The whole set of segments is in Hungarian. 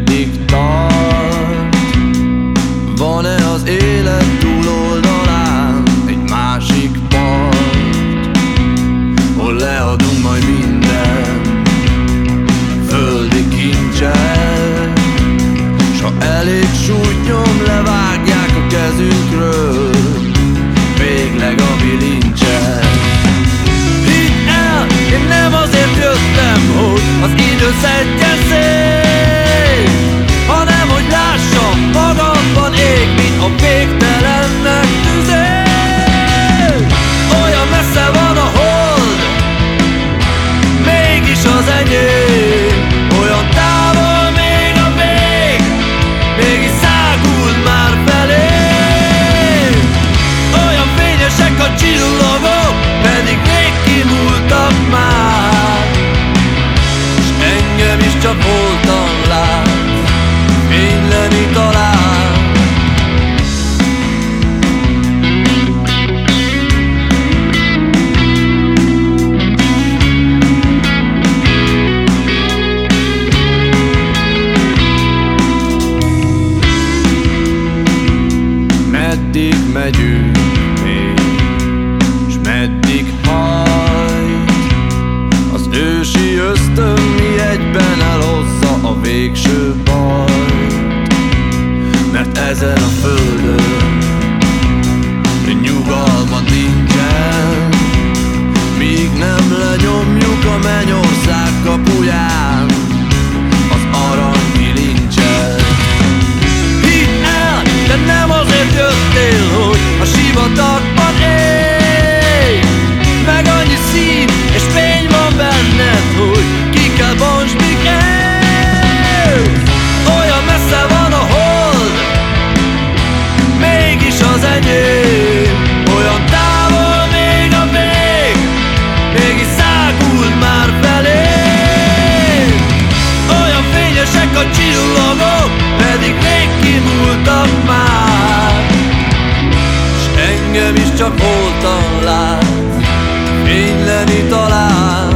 meddig tart? Van-e az élet túloldalán egy másik part, hol leadunk majd minden földi kincset, s ha elég súlynyom, levágják a kezünkről végleg a bilincset. Hidd el, én nem azért jöttem, hogy az idő szedjen szét, hanem hogy lássam, magamban ég, mint a végtelennek tüzét. Olyan messze van a hold, mégis az enyém, olyan távol még a vég, mégis száguld már felém. Olyan fényesek a csillagok, pedig rég kimúltak már, s engem is csak holtan lát, fényleni talán. Meddig megyünk még, s meddig hajt az ősi ösztön, mi egyben elhozza a végső bajt. Mert ezen a földön nyugalma nincsen, míg nem lenyomjuk a mennyország kapuján az aranybilincset. Hidd el, de nem azért jöttél, hogy a sivatagban élj, meg annyi szín és fény van benned, hogy ki kell bonts, míg élsz. Olyan messze van a hold, mégis az enyém, olyan távol még a vég, mégis száguld már felém. Olyan fényesek a csillagok, pedig rég kimúltak már, s engem is csak holtan lát, fényleni talán.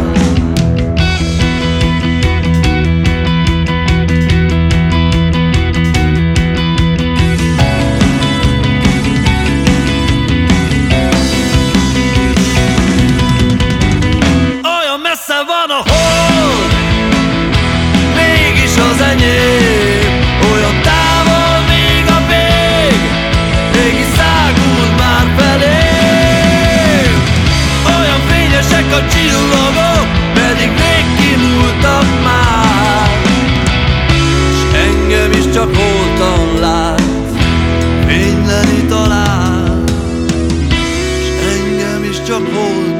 Olyan messze van a hold, mégis az enyém, olyan távol még a vég, mégis száguld már felém. Olyan fényesek a csillagok, pedig rég kimúltak már, s engem is csak holtan lát, fényleni talán, s engem is csak holtan